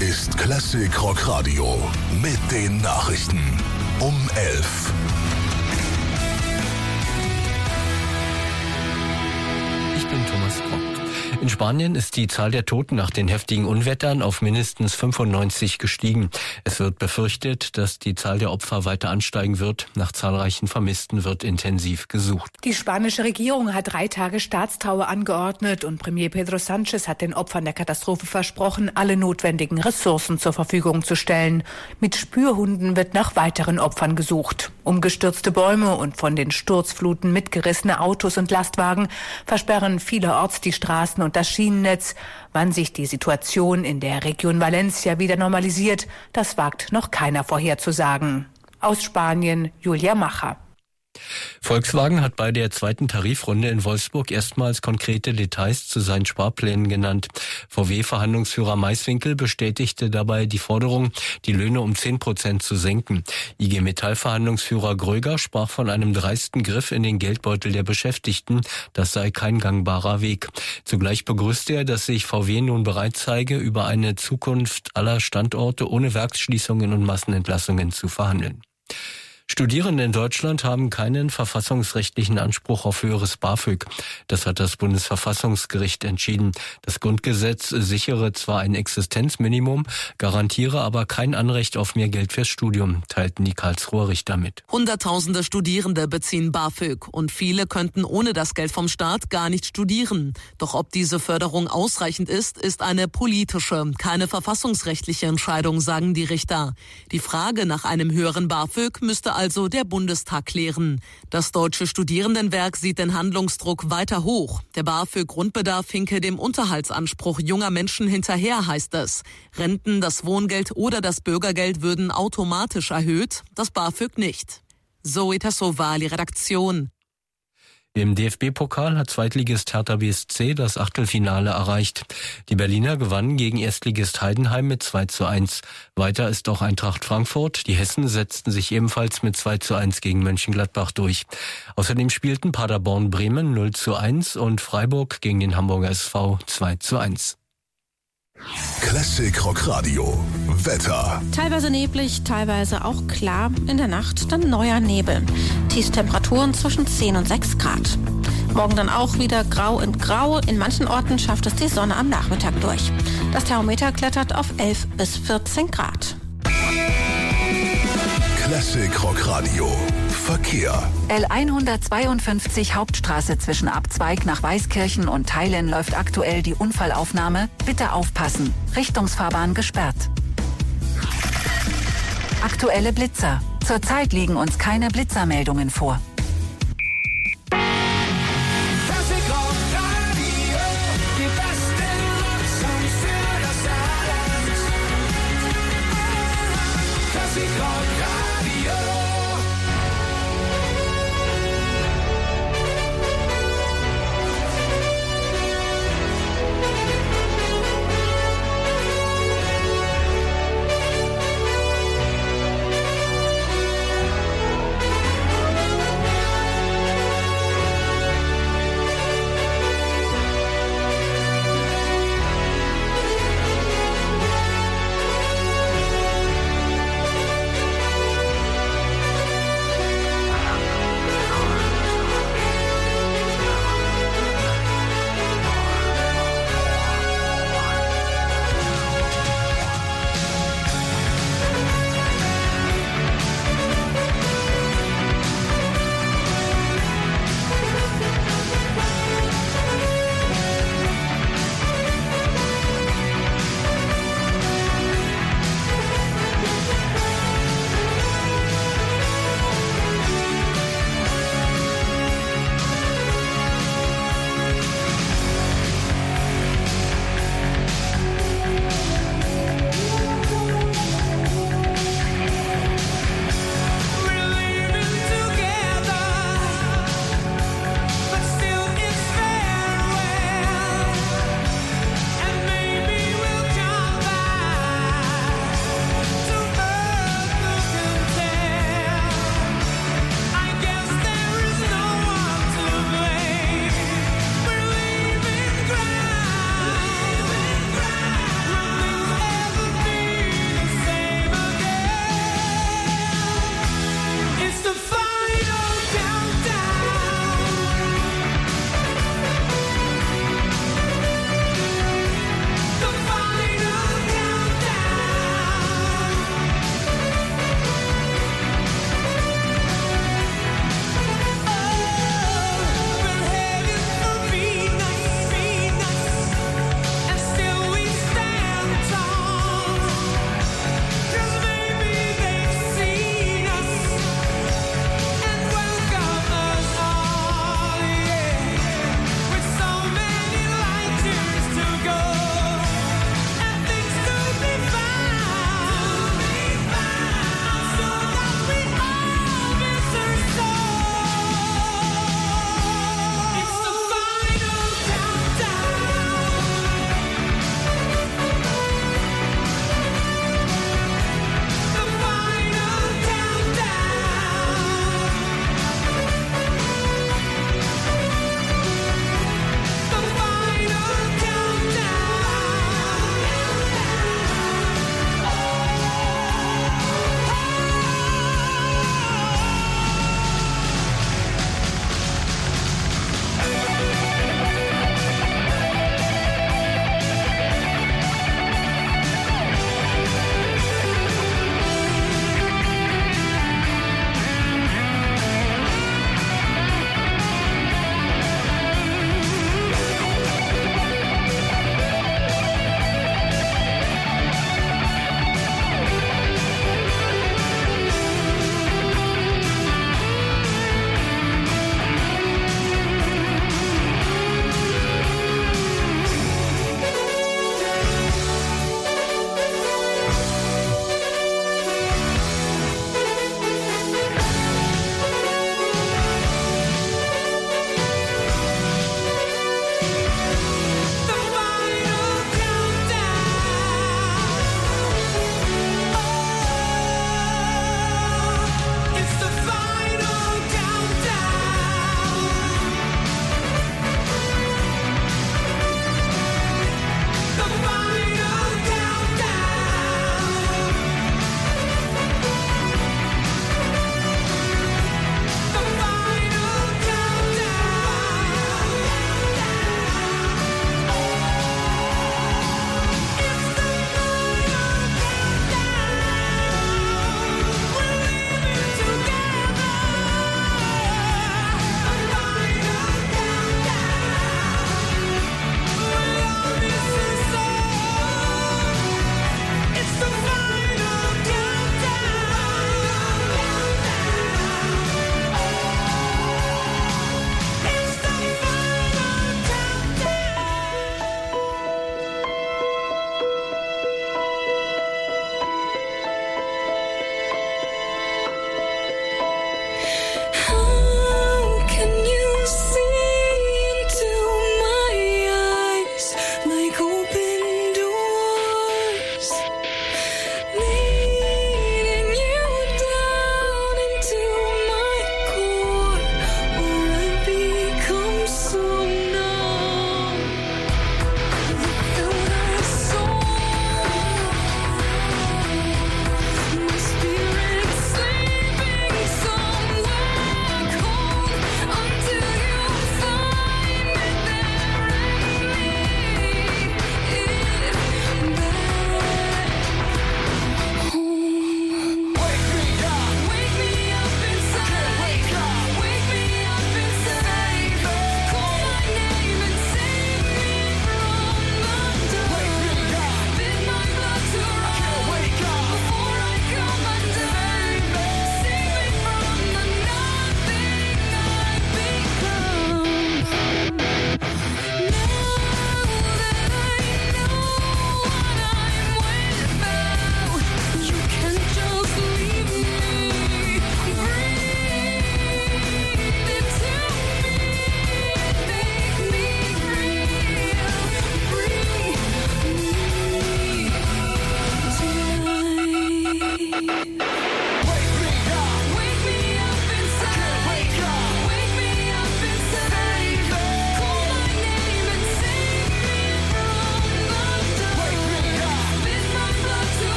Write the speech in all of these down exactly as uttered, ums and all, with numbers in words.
ist Classic Rock Radio mit den Nachrichten um elf. Ich bin Thomas Prompt. In Spanien ist die Zahl der Toten nach den heftigen Unwettern auf mindestens fünfundneunzig gestiegen. Es wird befürchtet, dass die Zahl der Opfer weiter ansteigen wird. Nach zahlreichen Vermissten wird intensiv gesucht. Die spanische Regierung hat drei Tage Staatstrauer angeordnet und Premier Pedro Sánchez hat den Opfern der Katastrophe versprochen, alle notwendigen Ressourcen zur Verfügung zu stellen. Mit Spürhunden wird nach weiteren Opfern gesucht. Umgestürzte Bäume und von den Sturzfluten mitgerissene Autos und Lastwagen versperren vielerorts die Straßen und das Schienennetz. Wann sich die Situation in der Region Valencia wieder normalisiert, das wagt noch keiner vorherzusagen. Aus Spanien, Julia Macher. Volkswagen hat bei der zweiten Tarifrunde in Wolfsburg erstmals konkrete Details zu seinen Sparplänen genannt. V W-Verhandlungsführer Maiswinkel bestätigte dabei die Forderung, die Löhne um zehn Prozent zu senken. I G Metall-Verhandlungsführer Gröger sprach von einem dreisten Griff in den Geldbeutel der Beschäftigten. Das sei kein gangbarer Weg. Zugleich begrüßte er, dass sich V W nun bereit zeige, über eine Zukunft aller Standorte ohne Werksschließungen und Massenentlassungen zu verhandeln. Studierende in Deutschland haben keinen verfassungsrechtlichen Anspruch auf höheres BAföG. Das hat das Bundesverfassungsgericht entschieden. Das Grundgesetz sichere zwar ein Existenzminimum, garantiere aber kein Anrecht auf mehr Geld fürs Studium, teilten die Karlsruher Richter mit. Hunderttausende Studierende beziehen BAföG und viele könnten ohne das Geld vom Staat gar nicht studieren. Doch ob diese Förderung ausreichend ist, ist eine politische, keine verfassungsrechtliche Entscheidung, sagen die Richter. Die Frage nach einem höheren BAföG müsste also der Bundestag klären. Das Deutsche Studierendenwerk sieht den Handlungsdruck weiter hoch. Der BAföG-Grundbedarf hinke dem Unterhaltsanspruch junger Menschen hinterher, heißt es. Renten, das Wohngeld oder das Bürgergeld würden automatisch erhöht, das BAföG nicht. Zoe Tassovali, Redaktion. Im D F B-Pokal hat Zweitligist Hertha B S C das Achtelfinale erreicht. Die Berliner gewannen gegen Erstligist Heidenheim mit zwei zu eins. Weiter ist auch Eintracht Frankfurt. Die Hessen setzten sich ebenfalls mit zwei zu eins gegen Mönchengladbach durch. Außerdem spielten Paderborn Bremen null zu eins und Freiburg gegen den Hamburger S V zwei zu eins. Classic Rock Radio Wetter. Teilweise neblig, teilweise auch klar. In der Nacht dann neuer Nebel. Tiefstemperaturen zwischen zehn und sechs Grad. Morgen dann auch wieder grau in grau. In manchen Orten schafft es die Sonne am Nachmittag durch. Das Thermometer klettert auf elf bis vierzehn Grad. Classic Rock Radio Verkehr. L hundertzweiundfünfzig Hauptstraße zwischen Abzweig nach Weißkirchen und Theilen läuft aktuell die Unfallaufnahme. Bitte aufpassen. Richtungsfahrbahn gesperrt. Aktuelle Blitzer. Zurzeit liegen uns keine Blitzermeldungen vor.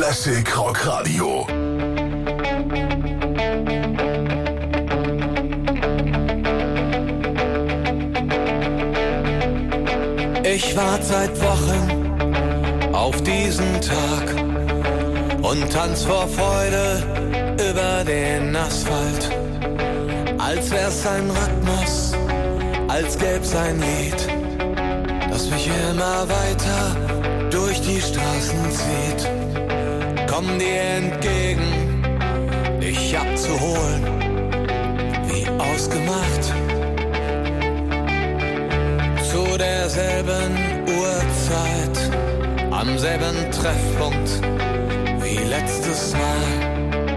Classic Rock Radio. Ich warte seit Wochen auf diesen Tag und tanz vor Freude über den Asphalt. Als wär's ein Rhythmus, als gäb's ein Lied, das mich immer weiter durch die Straßen zieht. Komm dir entgegen, dich abzuholen, wie ausgemacht. Zu derselben Uhrzeit, am selben Treffpunkt wie letztes Mal.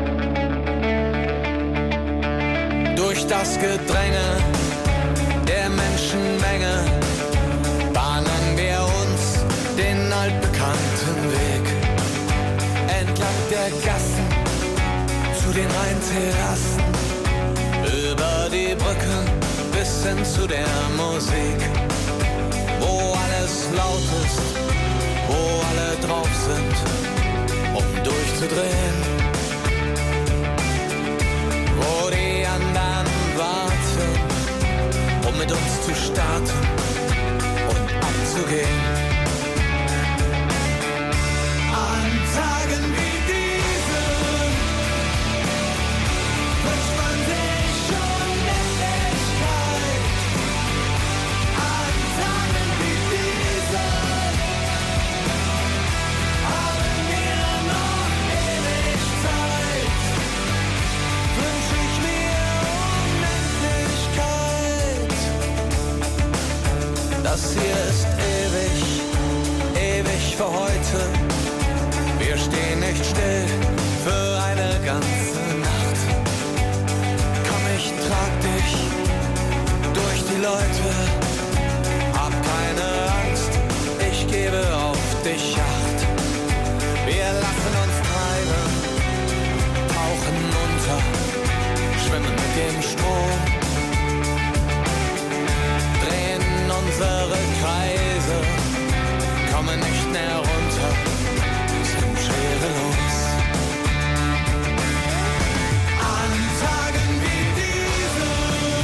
Durch das Gedränge der Menschenmenge bahnen wir uns den altbekannten Weg. Entlang der Gassen zu den Rheinterrassen, über die Brücken bis hin zu der Musik, wo alles laut ist, wo alle drauf sind, um durchzudrehen. Wo die anderen warten, um mit uns zu starten und abzugehen. An Tagen wie diesen wünscht man sich Unendlichkeit. An Tagen wie diesen haben wir noch ewig Zeit. Wünsch ich mir Unendlichkeit. Das hier ist ewig, ewig für heute. Wir stehen nicht still für eine ganze Nacht. Komm, ich trag dich durch die Leute. Hab keine Angst, ich gebe auf dich Acht. Wir lassen uns treiben, tauchen unter, schwimmen mit dem Strom, drehen unsere Kreise, kommen nicht mehr runter, sind schwerelos. An Tagen wie diesen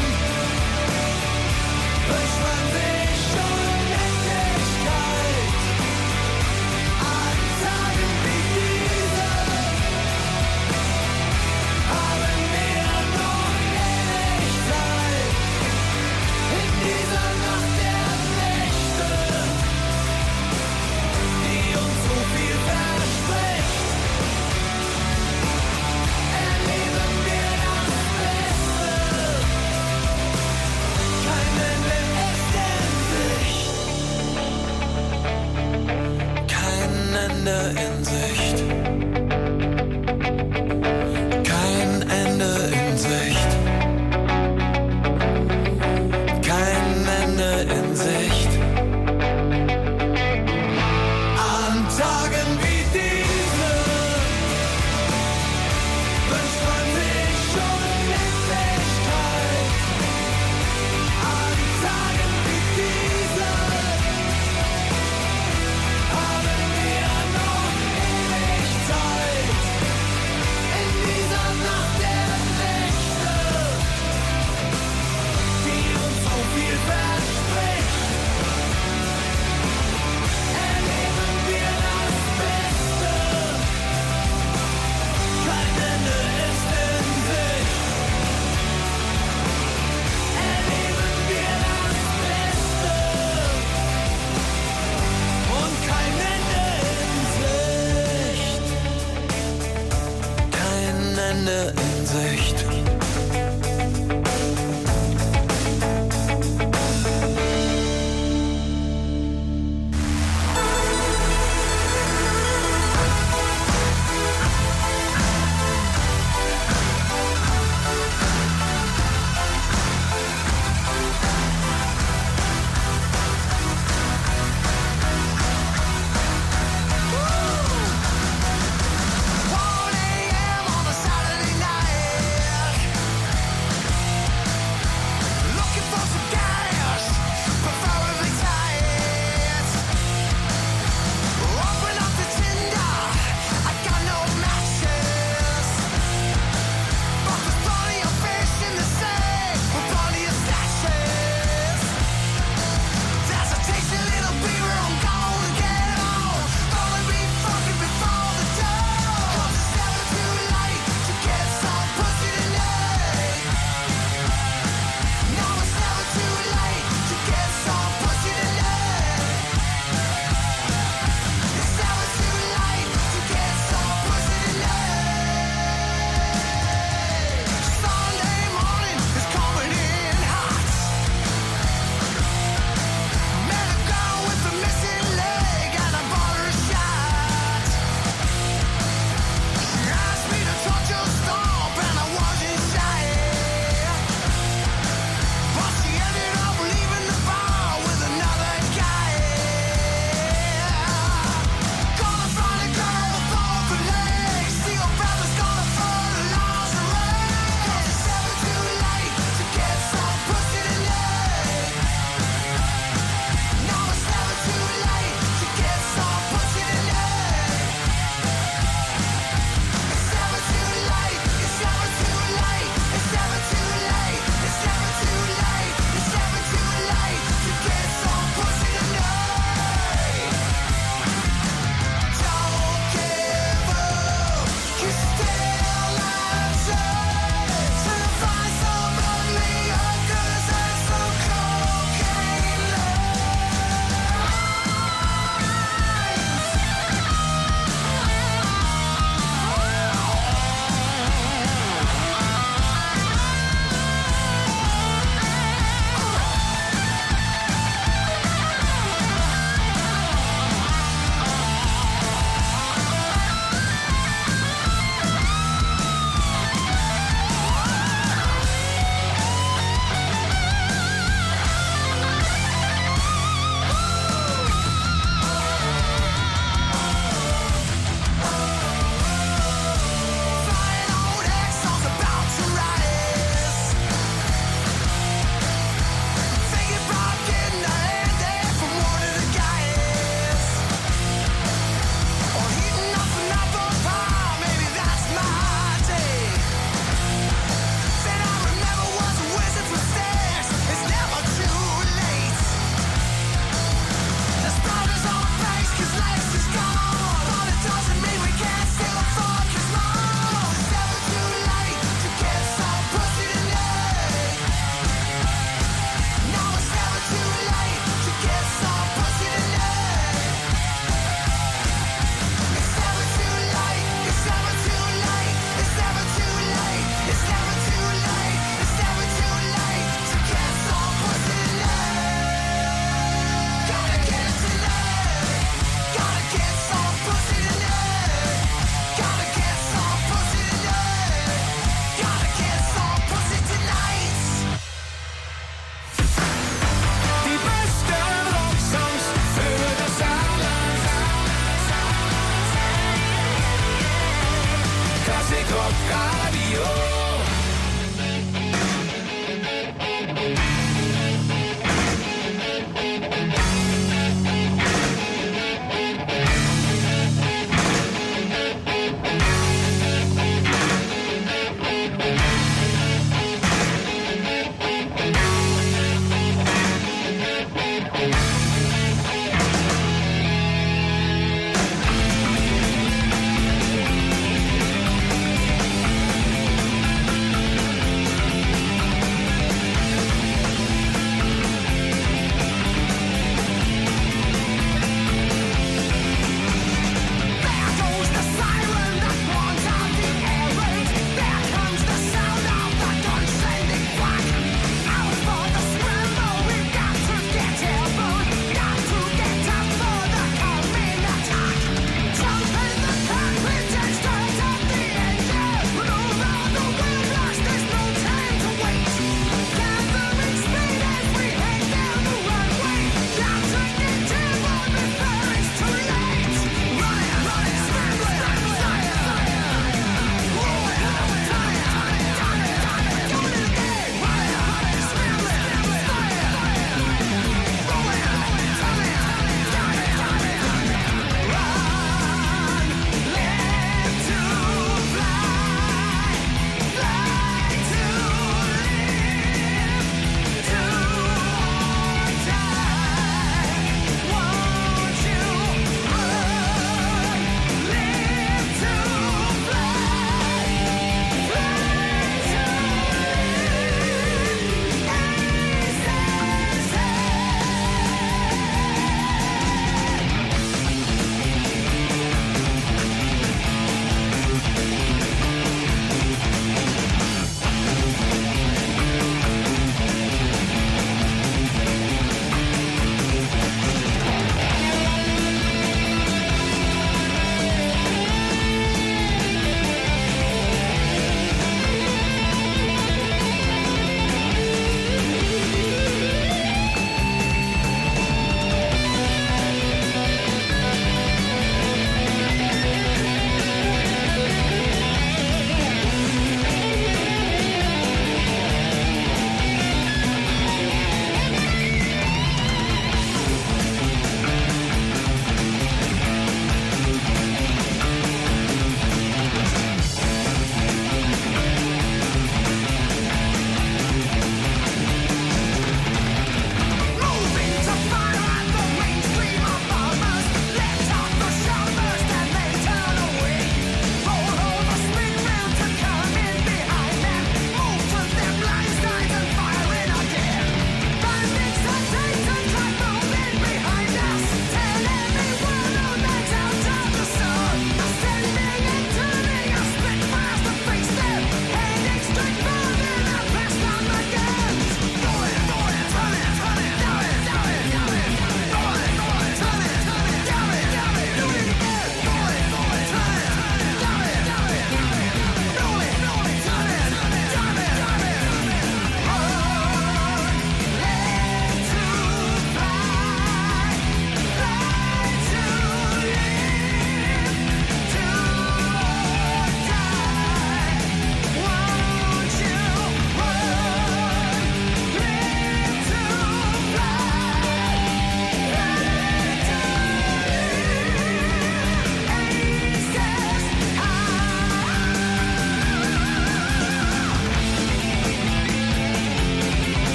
wünscht man sich Unendlichkeit. An Tagen wie diesen haben wir noch ewig Zeit. In dieser Nacht der Nächte, die uns so viel verspricht, erleben wir das Beste. Kein Ende ist in Sicht. Kein Ende in Sicht. Kein Ende in Sicht. Kein Ende in Sicht. An Tagen wie diesen wünscht man sich Unendlichkeit. An Tagen wie diesen haben wir noch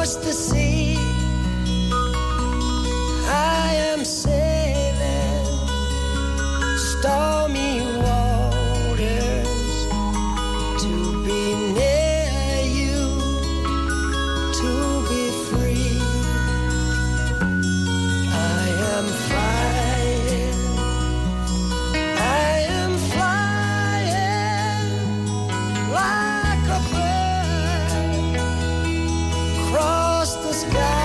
across the sea. I am sailing stormy waters to be near you, to be free. I am flying, I am flying like a bird across the sky.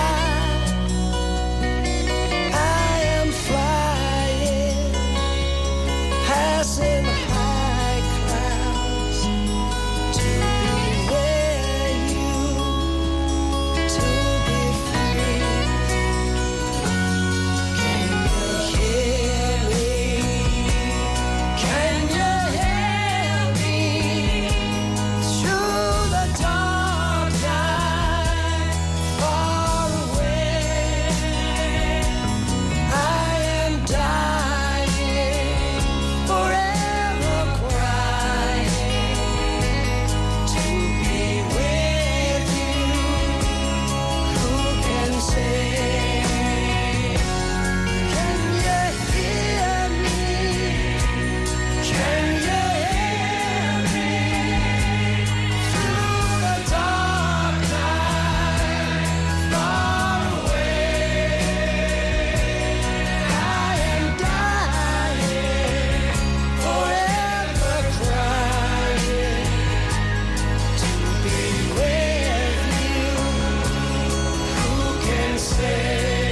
In high clouds to be near you, to be free. Can you hear me? Can you hear me through the dark night, far away? I am dying forever crying to be with you. Who can say? Can you hear me? Can you hear me through the dark night, far away? I am dying forever crying to be with you. Who can say?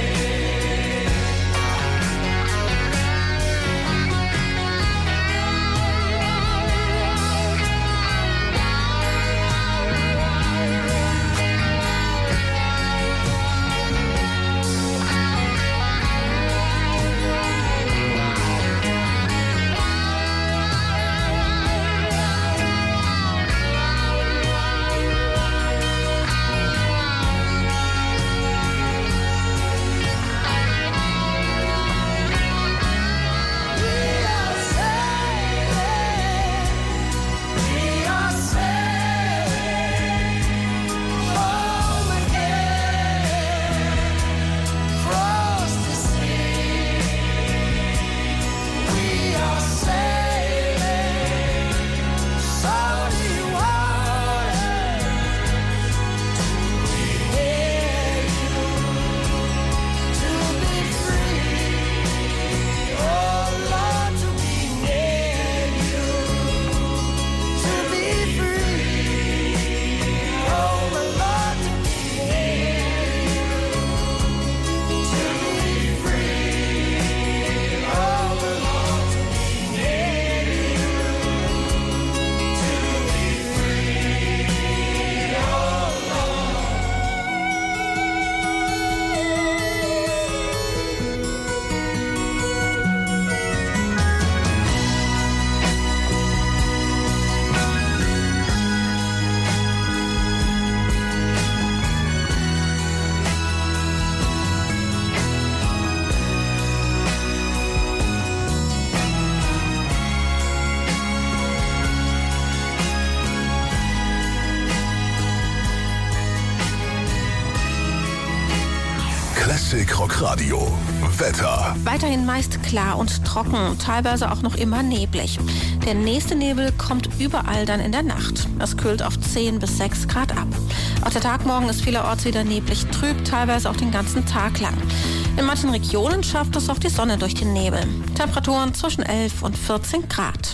Classic Rock Radio. Wetter. Weiterhin meist klar und trocken, teilweise auch noch immer neblig. Der nächste Nebel kommt überall dann in der Nacht. Es kühlt auf zehn bis sechs Grad ab. Auch der Tag morgen ist vielerorts wieder neblig trüb, teilweise auch den ganzen Tag lang. In manchen Regionen schafft es auch die Sonne durch den Nebel. Temperaturen zwischen elf und vierzehn Grad.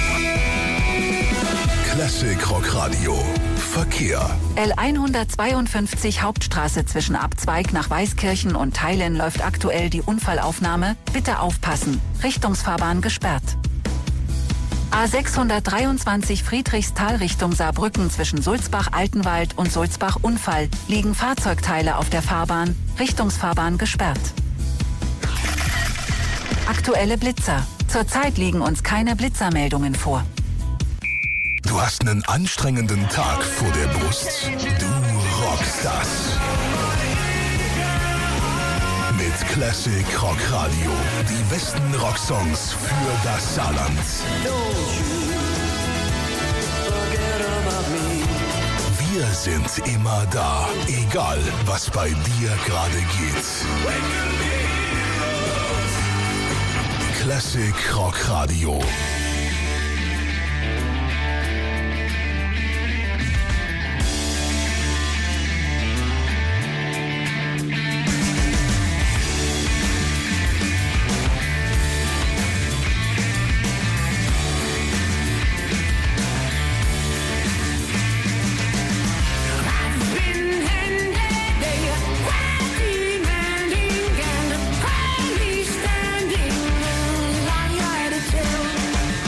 Classic Rock Radio. Verkehr. L hundertzweiundfünfzig Hauptstraße zwischen Abzweig nach Weißkirchen und Theilen läuft aktuell die Unfallaufnahme. Bitte aufpassen. Richtungsfahrbahn gesperrt. A sechshundertdreiundzwanzig Friedrichsthal Richtung Saarbrücken zwischen Sulzbach-Altenwald und Sulzbach-Unfall liegen Fahrzeugteile auf der Fahrbahn. Richtungsfahrbahn gesperrt. Aktuelle Blitzer. Zurzeit liegen uns keine Blitzermeldungen vor. Du hast einen anstrengenden Tag vor der Brust. Du rockst das. Mit Classic Rock Radio. Die besten Rocksongs für das Saarland. Wir sind immer da, egal was bei dir gerade geht. Classic Rock Radio. Standing, lying right to tell.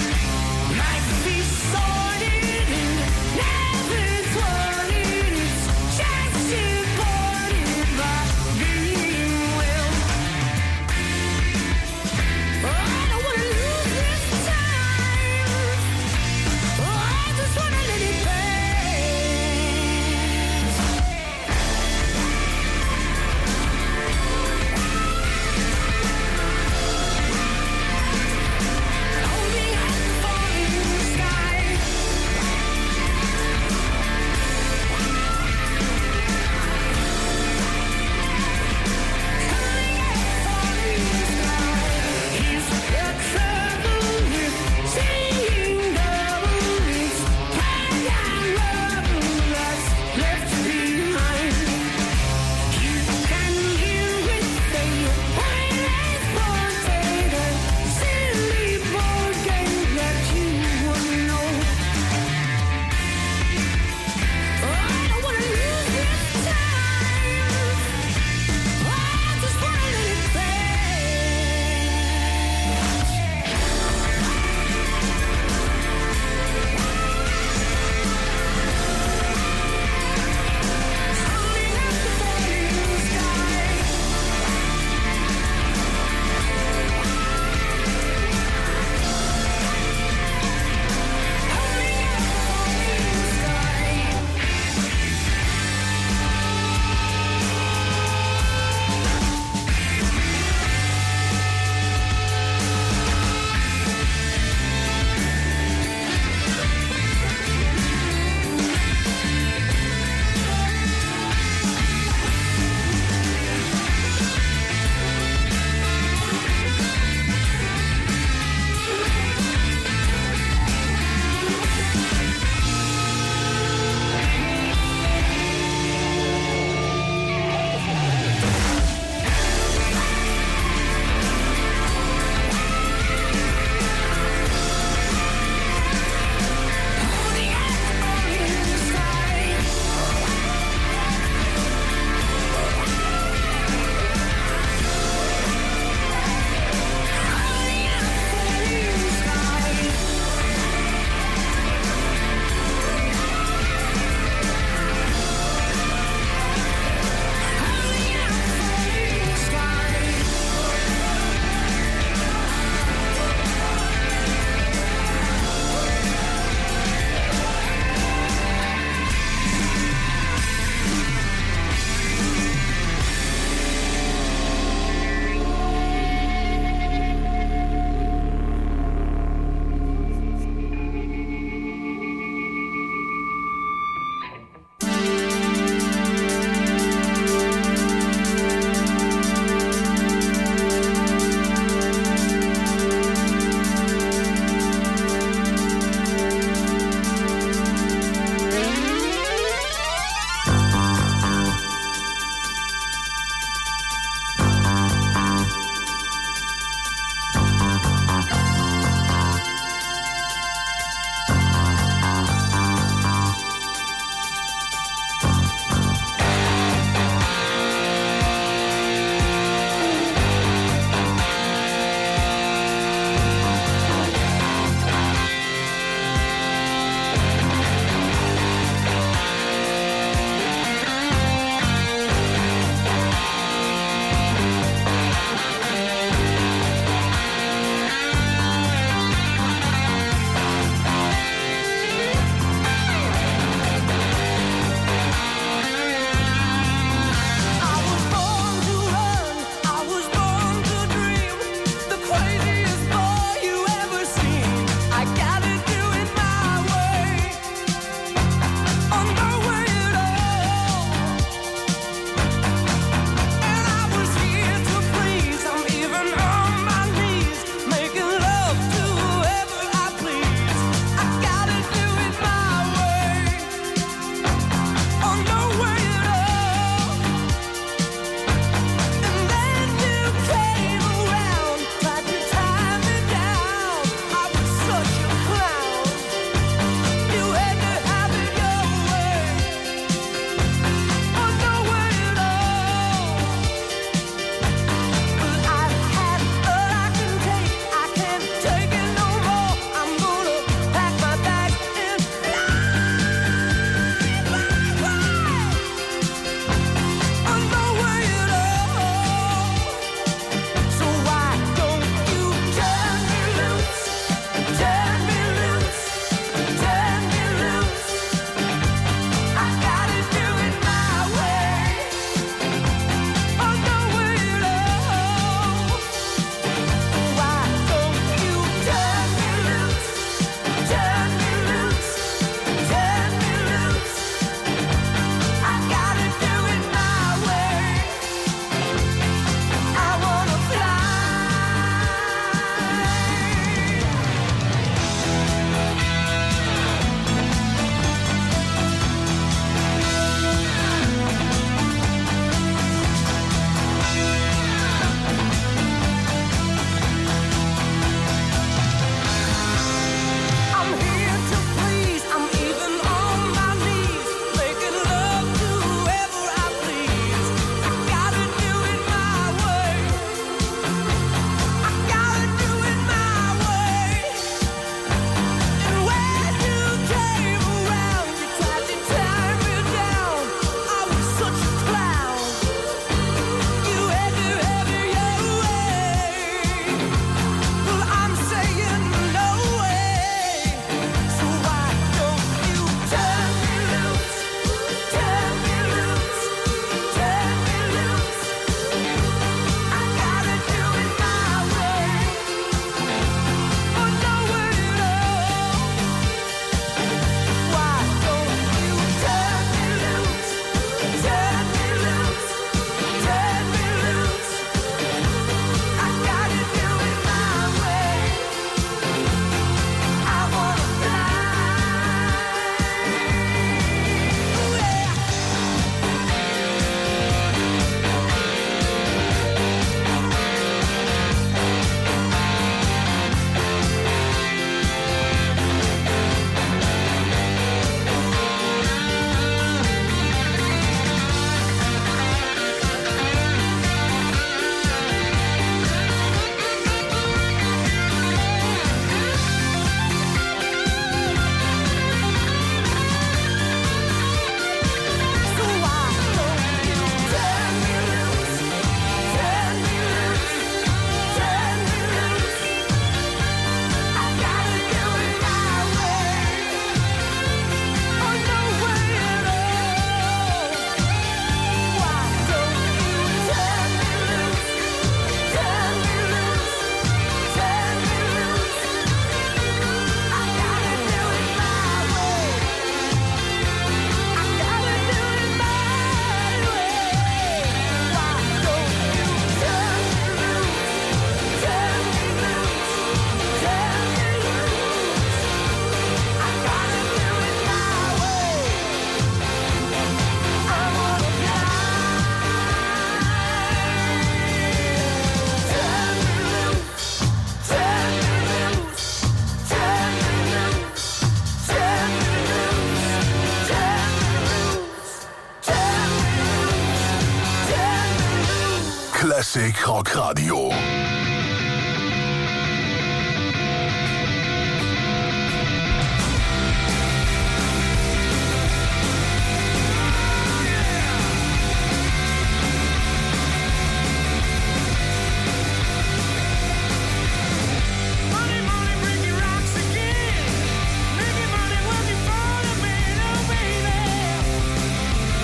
Classic Rock Radio.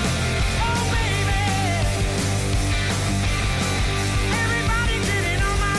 Everybody getting on my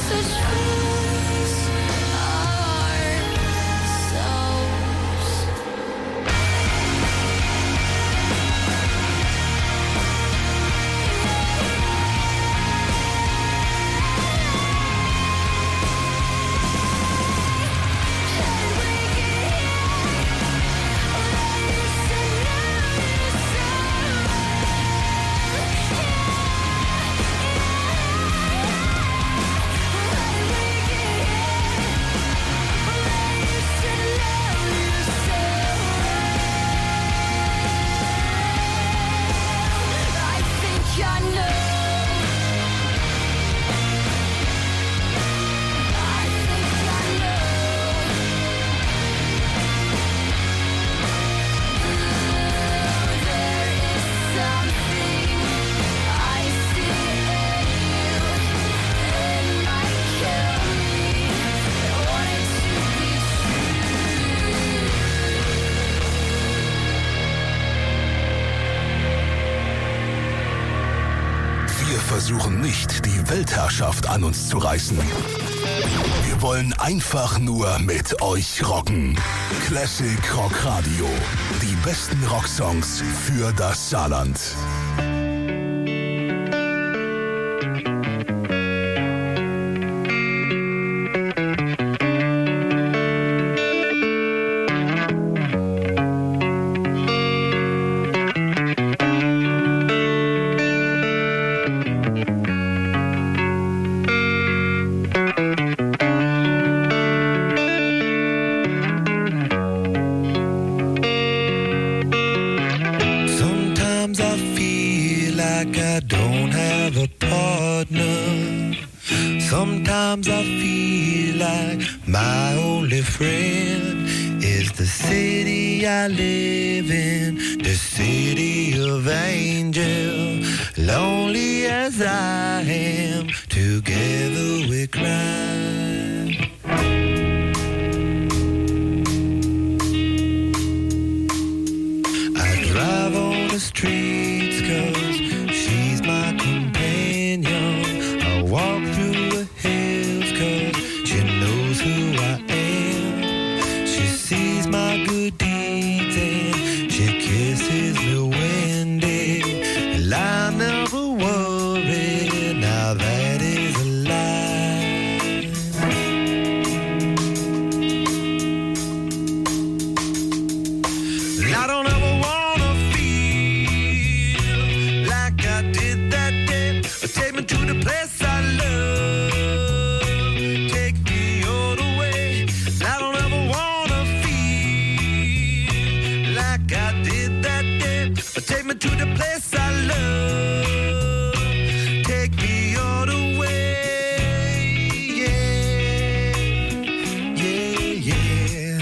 versuchen nicht, die Weltherrschaft an uns zu reißen. Wir wollen einfach nur mit euch rocken. Classic Rock Radio. Die besten Rocksongs für das Saarland. Sometimes I feel like my only friend is the city I live in, the city of angels. Lonely as I am, together we cry. I drive on the streets 'cause she's my companion. I walk through my good deeds and she kisses me windy. And I never worry, now that is a lie. And I don't ever wanna feel like I did that day. Take me to the place I love, take me all the way. And I don't ever wanna like I did that day. Take me to the place I love. Take me all the way. Yeah, yeah, yeah.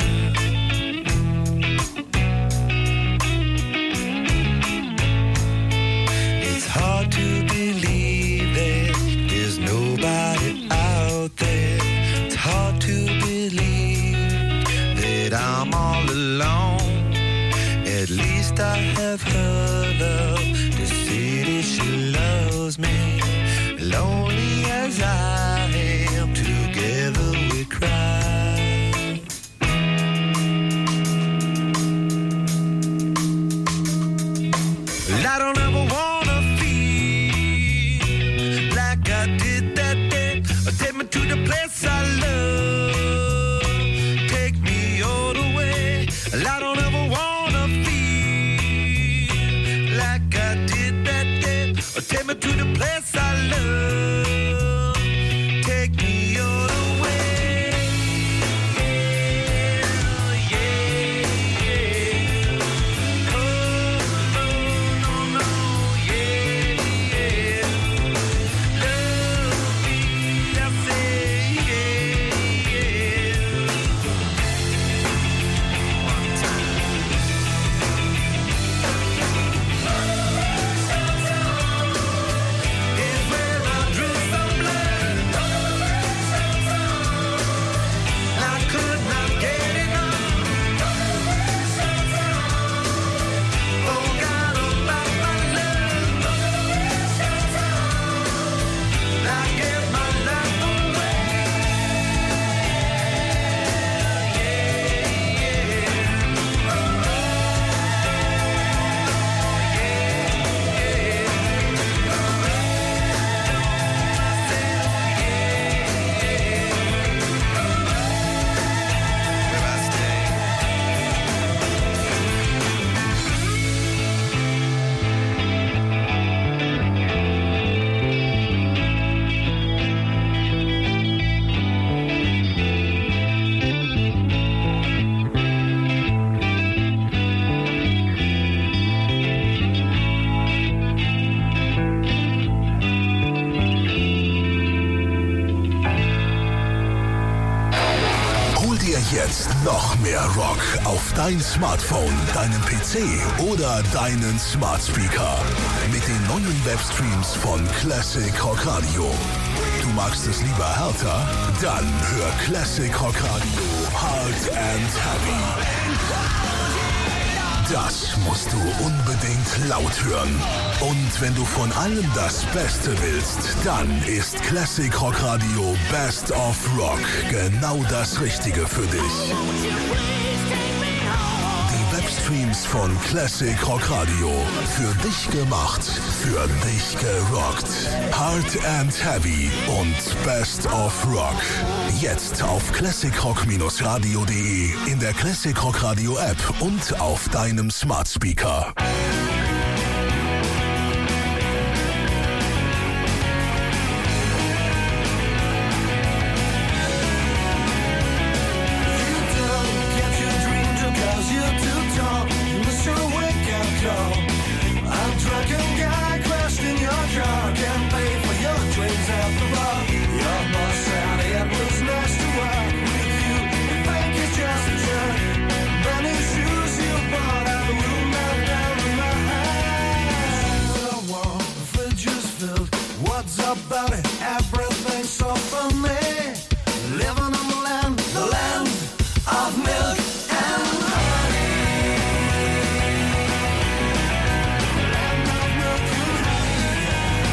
It's hard to believe that there's nobody out there. It's hard to believe that I'm all alone. At least I have her love. The city, she loves me. Lonely as I am, together we cry. I don't ever wanna feel like I did that day. Take me to the place I love. Take me all the way. I don't ever wanna like I did that day. Take me to the place I love. Take me all the way. Yeah, yeah, yeah. Oh, no, no, no, yeah, yeah. Love me, I say, yeah, yeah. One time. If jetzt noch mehr Rock auf dein Smartphone, deinen P C oder deinen Smart Speaker. Mit den neuen Webstreams von Classic Rock Radio. Du magst es lieber härter? Dann hör Classic Rock Radio Hard and Heavy. Das musst du unbedingt laut hören. Und wenn du von allem das Beste willst, dann ist Classic Rock Radio Best of Rock genau das Richtige für dich. Die Webstreams von Classic Rock Radio. Für dich gemacht, für dich gerockt. Hard and Heavy und Best of Rock. Jetzt auf classic rock radio punkt de, in der Classic Rock Radio App und auf deinem Smart Speaker. About it, everything's so for me. Living on the land, the land of milk and honey. Land of milk and honey.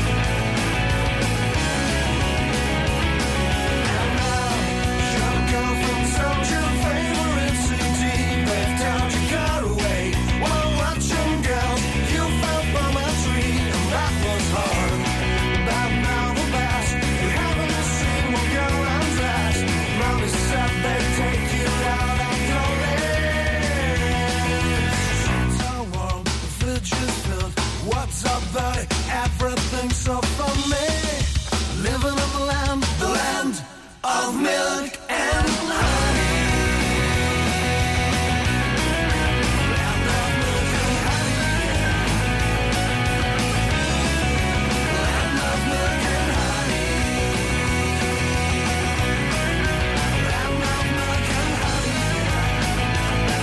And now, young girlfriend sold your favorite C D. They've turned your car away. While watching girls, you fell from a tree, and that was hard. But now the best, you haven't seen what you're undressed. Mommy said they'd take you out of your list. It's our world, the fridge is filled. What's up, buddy? Everything's so for me. Living in the land, the land of milk and honey. Land of milk and honey. Land of milk and honey. Land of milk and honey.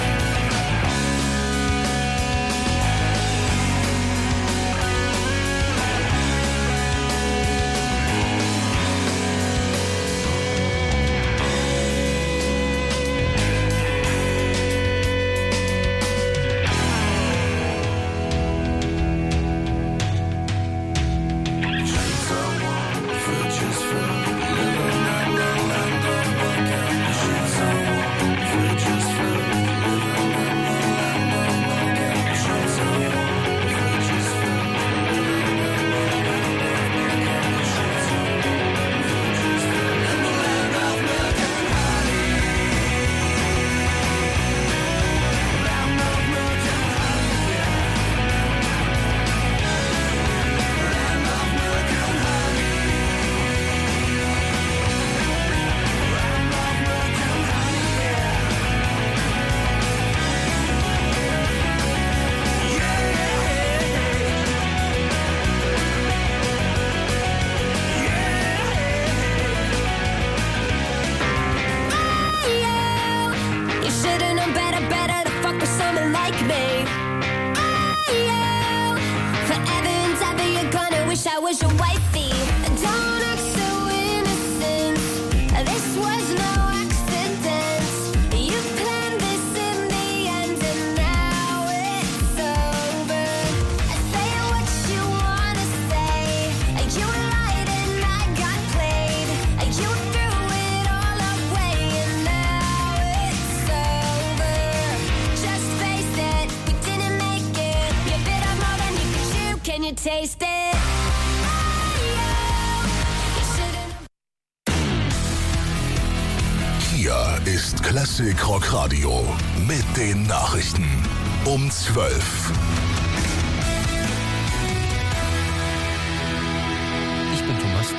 Taste it. Hier ist Classic Rock Radio mit den Nachrichten um zwölf. Ich bin Thomas Brandt.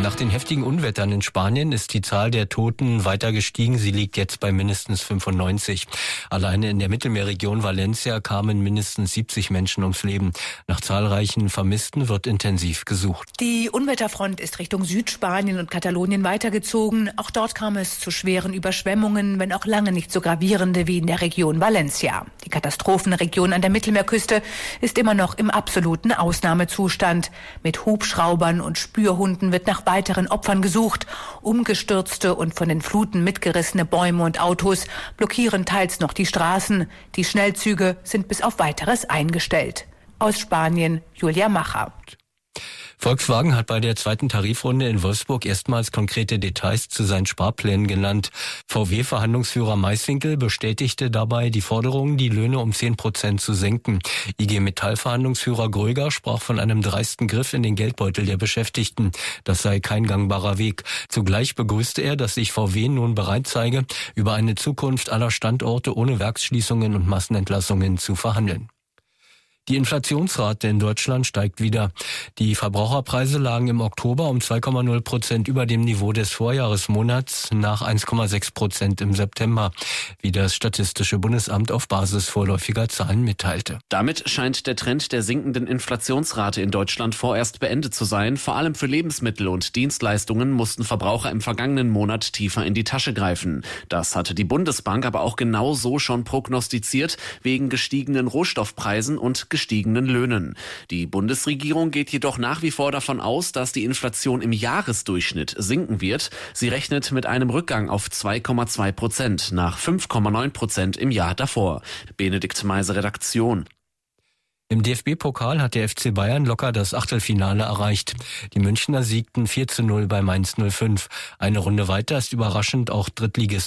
Nach den heftigen Unwettern in Spanien ist die Zahl der Toten weiter gestiegen. Sie liegt jetzt bei mindestens fünfundneunzig. Alleine in der Mittelmeerregion Valencia kamen mindestens siebzig Menschen ums Leben. Nach zahlreichen Vermissten wird intensiv gesucht. Die Unwetterfront ist Richtung Südspanien und Katalonien weitergezogen. Auch dort kam es zu schweren Überschwemmungen, wenn auch lange nicht so gravierende wie in der Region Valencia. Die Katastrophenregion an der Mittelmeerküste ist immer noch im absoluten Ausnahmezustand. Mit Hubschraubern und Spürhunden wird nach weiteren Opfern gesucht. Umgestürzte und von den Fluten mitgerissene Bäume und Autos blockieren teils noch die Straßen. Die Schnellzüge sind bis auf Weiteres eingestellt. Aus Spanien, Julia Macher. Volkswagen hat bei der zweiten Tarifrunde in Wolfsburg erstmals konkrete Details zu seinen Sparplänen genannt. V W-Verhandlungsführer Maiswinkel bestätigte dabei die Forderung, die Löhne um zehn Prozent zu senken. I G Metall-Verhandlungsführer Gröger sprach von einem dreisten Griff in den Geldbeutel der Beschäftigten. Das sei kein gangbarer Weg. Zugleich begrüßte er, dass sich V W nun bereit zeige, über eine Zukunft aller Standorte ohne Werksschließungen und Massenentlassungen zu verhandeln. Die Inflationsrate in Deutschland steigt wieder. Die Verbraucherpreise lagen im Oktober um zwei Komma null Prozent über dem Niveau des Vorjahresmonats nach eins Komma sechs Prozent im September, wie das Statistische Bundesamt auf Basis vorläufiger Zahlen mitteilte. Damit scheint der Trend der sinkenden Inflationsrate in Deutschland vorerst beendet zu sein. Vor allem für Lebensmittel und Dienstleistungen mussten Verbraucher im vergangenen Monat tiefer in die Tasche greifen. Das hatte die Bundesbank aber auch genau so schon prognostiziert, wegen gestiegenen Rohstoffpreisen und gestiegenen Löhnen. Die Bundesregierung geht jedoch nach wie vor davon aus, dass die Inflation im Jahresdurchschnitt sinken wird. Sie rechnet mit einem Rückgang auf zwei Komma zwei Prozent nach fünf Komma neun Prozent im Jahr davor. Benedikt Meise, Redaktion. Im D F B-Pokal hat der F C Bayern locker das Achtelfinale erreicht. Die Münchner siegten vier zu null bei Mainz null fünf. Eine Runde weiter ist überraschend auch Drittligist